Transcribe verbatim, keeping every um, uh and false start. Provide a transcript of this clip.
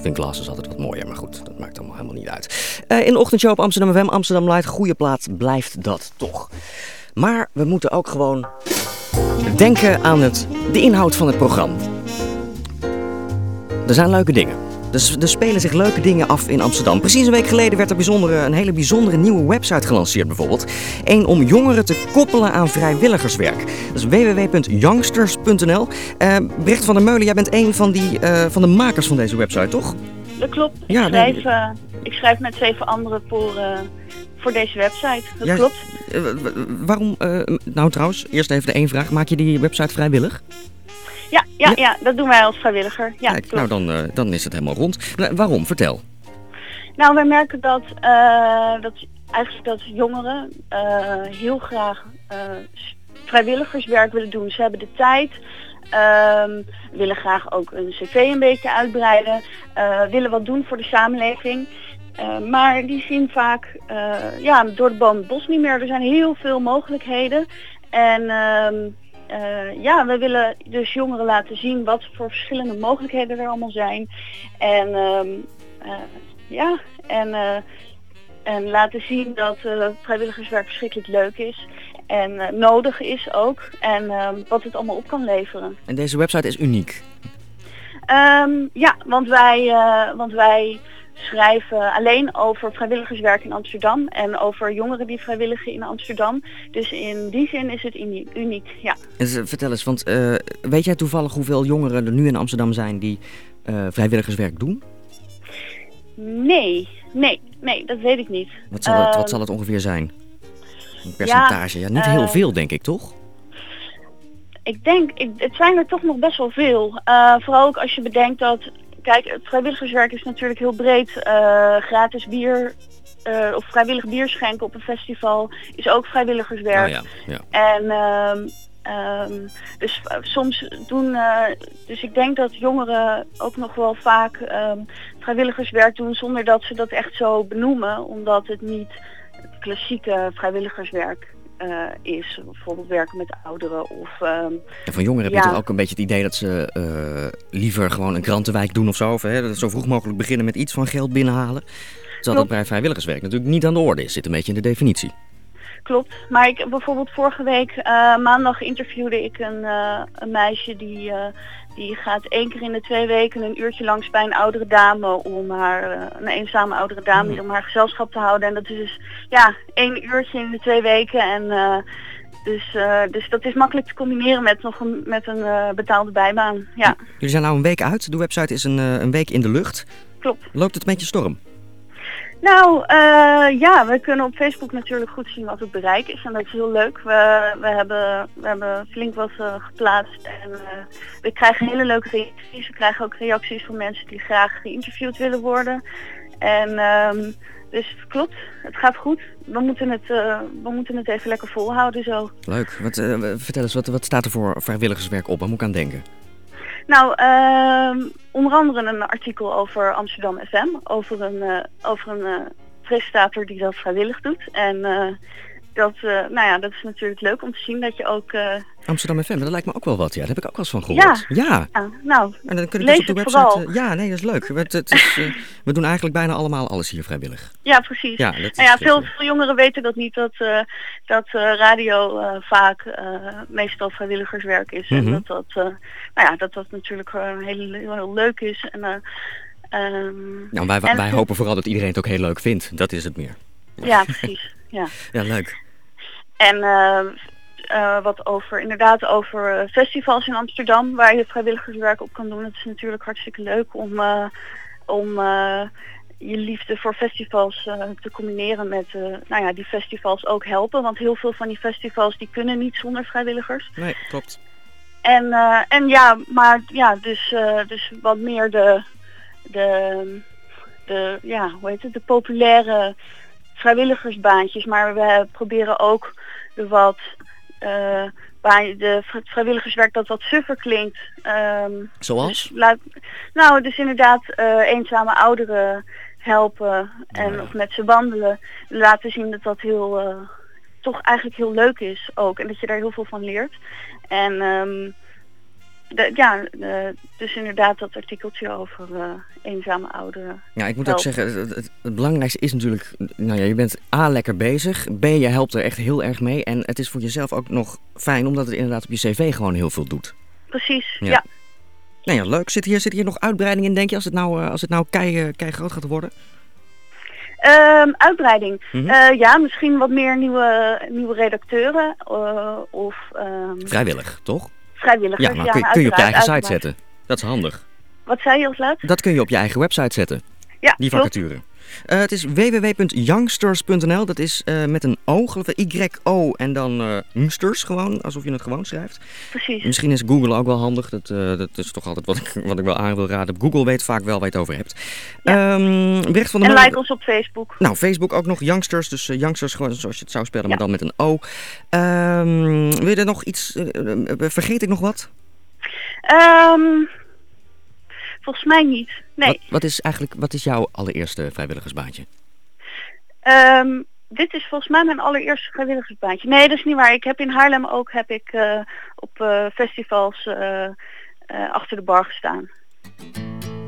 vind Glasses altijd wat mooier, maar goed, dat maakt allemaal helemaal niet uit. Uh, in de ochtendshow op Amsterdam F M, Amsterdam Light, goede plaat blijft dat toch. Maar we moeten ook gewoon denken aan het, de inhoud van het programma. Er zijn leuke dingen. Dus er spelen zich leuke dingen af in Amsterdam. Precies een week geleden werd er bijzondere, een hele bijzondere nieuwe website gelanceerd bijvoorbeeld. Eén om jongeren te koppelen aan vrijwilligerswerk. Dat is w w w punt youngsters punt n l. Uh, Brecht van der Meulen, jij bent een van, die, uh, van de makers van deze website, toch? Dat klopt. Ik, ja, schrijf, nee. uh, ik schrijf met zeven anderen voor, uh, voor deze website. Dat ja, klopt. Uh, waarom? Uh, nou trouwens, eerst even de één vraag. Maak je die website vrijwillig? Ja, ja, ja. ja, dat doen wij als vrijwilliger. Ja, Kijk, nou dan, uh, dan is het helemaal rond. Uh, waarom? Vertel. Nou, wij merken dat, uh, dat eigenlijk dat jongeren uh, heel graag uh, vrijwilligerswerk willen doen. Ze hebben de tijd, uh, willen graag ook een cv een beetje uitbreiden, uh, willen wat doen voor de samenleving. Uh, maar die zien vaak uh, ja, door de boom het bos niet meer. Er zijn heel veel mogelijkheden. En uh, uh, ja, we willen dus jongeren laten zien wat voor verschillende mogelijkheden er allemaal zijn. En uh, uh, ja, en, uh, en laten zien dat uh, vrijwilligerswerk verschrikkelijk leuk is. En uh, nodig is ook. En uh, wat het allemaal op kan leveren. En deze website is uniek? Um, ja, want wij, uh, want wij schrijven alleen over vrijwilligerswerk in Amsterdam en over jongeren die vrijwilligen in Amsterdam. Dus in die zin is het uniek, ja. En vertel eens, want uh, weet jij toevallig hoeveel jongeren er nu in Amsterdam zijn die uh, vrijwilligerswerk doen? Nee, nee, nee, dat weet ik niet. Wat zal het, uh, wat zal het ongeveer zijn? Een percentage? Ja, ja niet uh, heel veel denk ik, toch? Ik denk, ik, het zijn er toch nog best wel veel. Uh, vooral ook als je bedenkt dat, kijk, het vrijwilligerswerk is natuurlijk heel breed. Uh, gratis bier uh, of vrijwillig bier schenken op een festival is ook vrijwilligerswerk. Oh ja, ja. En uh, um, dus uh, soms doen, uh, dus ik denk dat jongeren ook nog wel vaak um, vrijwilligerswerk doen zonder dat ze dat echt zo benoemen, omdat het niet het klassieke vrijwilligerswerk Uh, is. Bijvoorbeeld werken met ouderen of... Um, en van jongeren heb ja. je toch ook een beetje het idee dat ze uh, liever gewoon een krantenwijk doen of zo. Of hè, zo vroeg mogelijk beginnen met iets van geld binnenhalen. Terwijl dat bij vrijwilligerswerk natuurlijk niet aan de orde is. Zit een beetje in de definitie. Klopt. Maar ik bijvoorbeeld vorige week uh, maandag interviewde ik een, uh, een meisje die... Uh, Die gaat één keer in de twee weken een uurtje langs bij een oudere dame om haar, uh, een eenzame oudere dame, om haar gezelschap te houden. En dat is dus, ja, één uurtje in de twee weken. En uh, dus, uh, dus dat is makkelijk te combineren met nog een, met een uh, betaalde bijbaan. Ja. Jullie zijn nou een week uit. De website is een, uh, een week in de lucht. Klopt. Loopt het een beetje storm? Nou, uh, ja, we kunnen op Facebook natuurlijk goed zien wat het bereik is en dat is heel leuk. We, we, hebben, we hebben flink wat uh, geplaatst en uh, we krijgen hele leuke reacties. We krijgen ook reacties van mensen die graag geïnterviewd willen worden. En um, dus het klopt, het gaat goed. We moeten het, uh, we moeten het even lekker volhouden zo. Leuk. Wat, uh, vertel eens, wat, wat staat er voor vrijwilligerswerk op? Waar moet ik aan denken? Nou, uh, onder andere een artikel over Amsterdam F M, over een, uh, over een uh, presentator die dat vrijwillig doet. En uh, dat, uh, nou ja, dat is natuurlijk leuk om te zien dat je ook... Uh... Amsterdam F M, dat lijkt me ook wel wat, ja. Daar heb ik ook wel eens van gehoord. Ja, ja. ja nou, en dan kun je lees dus op de het website, vooral. Uh, ja, nee, dat is leuk. Het, het is, uh, we doen eigenlijk bijna allemaal alles hier vrijwillig. Ja, precies. Ja, ja, dat nou ja, is, veel, uh, veel jongeren weten dat niet, dat, uh, dat uh, radio uh, vaak uh, meestal vrijwilligerswerk is. Mm-hmm. En dat dat, uh, nou ja, dat dat natuurlijk uh, heel, heel, heel leuk is. En, uh, um, nou, wij en wij het, hopen vooral dat iedereen het ook heel leuk vindt. Dat is het meer. Ja, precies. Ja, ja leuk. En uh, uh, wat over, inderdaad over festivals in Amsterdam, waar je vrijwilligerswerk op kan doen. Het is natuurlijk hartstikke leuk om, uh, om uh, je liefde voor festivals uh, te combineren met uh, nou ja, die festivals ook helpen. Want heel veel van die festivals die kunnen niet zonder vrijwilligers. Nee, klopt. En, uh, en ja, maar ja, dus, uh, dus wat meer de, de, de, ja, hoe heet het, de populaire vrijwilligersbaantjes, maar we proberen ook de wat uh, de vrijwilligerswerk dat wat suffer klinkt. Um, Zoals? Dus, laat, nou, dus inderdaad uh, eenzame ouderen helpen en oh ja. of met ze wandelen. Laten zien dat dat heel, uh, toch eigenlijk heel leuk is ook en dat je daar heel veel van leert. En um, de, ja, de, dus inderdaad dat artikeltje over uh, eenzame ouderen. Ja, ik moet helpt. ook zeggen, het, het, het belangrijkste is natuurlijk, nou ja, je bent A, lekker bezig, B, je helpt er echt heel erg mee en het is voor jezelf ook nog fijn omdat het inderdaad op je cv gewoon heel veel doet. Precies, ja. ja. Nou ja, leuk. Zit hier, zit hier nog uitbreiding in, denk je, als het nou, als het nou kei, kei groot gaat worden? Um, uitbreiding. Mm-hmm. uh, ja, misschien wat meer nieuwe, nieuwe redacteuren. Uh, of, um, Vrijwillig, toch? Vrijwilligers, ja. Maar ja, kun, kun je op je eigen uiteraard. site zetten. Dat is handig. Wat zei je als laatste? Dat kun je op je eigen website zetten. Ja, die vacature. Uh, het is w w w punt youngsters punt n l. Dat is uh, met een O, geloof ik, Y O en dan uh, youngsters gewoon, alsof je het gewoon schrijft. Precies. Misschien is Google ook wel handig. Dat, uh, dat is toch altijd wat ik, wat ik wel aan wil raden. Google weet vaak wel waar je het over hebt. Ja. Um, Brecht van der en Molen... like ons op Facebook. Nou, Facebook ook nog youngsters. Dus uh, youngsters gewoon zoals je het zou spellen, ja. maar dan met een O. Um, wil je er nog iets... Uh, uh, vergeet ik nog wat? Um, volgens mij niet. Nee. Wat, wat is eigenlijk wat is jouw allereerste vrijwilligersbaantje? Um, dit is volgens mij mijn allereerste vrijwilligersbaantje. Nee, dat is niet waar. Ik heb in Haarlem ook heb ik uh, op uh, festivals uh, uh, achter de bar gestaan.